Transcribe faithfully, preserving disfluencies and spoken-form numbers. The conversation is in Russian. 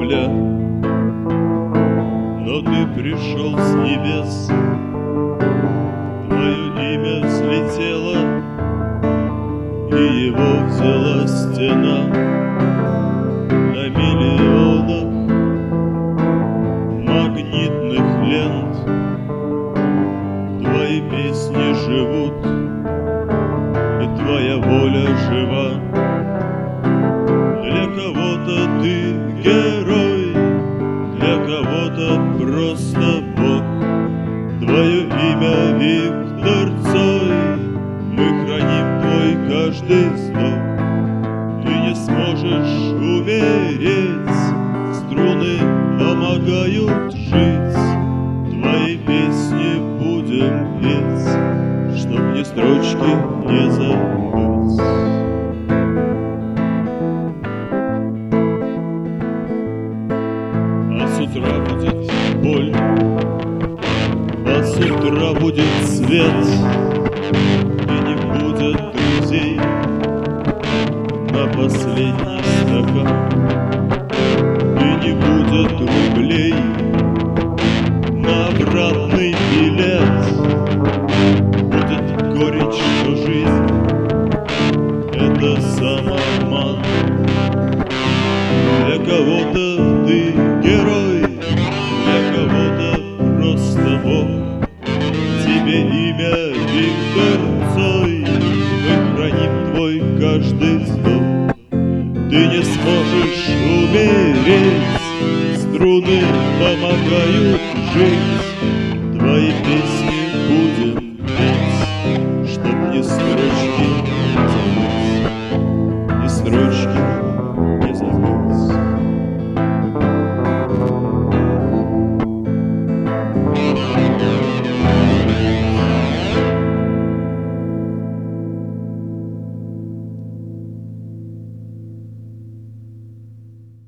земля, но ты пришел с небес. Твое имя взлетело, и его взяла стена. На миллионах магнитных лент твои песни живут, и твоя воля жива. Для кого-то ты герой, для кого-то просто Бог. Твое имя Виктор Цой, мы храним твой каждый вздох. Ты не сможешь умереть, струны помогают жить. Твои песни будем петь, чтоб ни строчки не забыть. А с утра будет боль, а с утра будет свет, и не будет друзей на последний стакан, и не будет рублей на обратный билет. Будет горечь, что жизнь — это самообман. Для кого-то ты герой, для кого-то просто Бог. Тебе имя Виктор Цой, мы храним твой каждый вздох. Ты не сможешь умереть, струны помогают жить. Твои песни будем петь, чтоб ни строчки не забыть, ни строчки не забыть.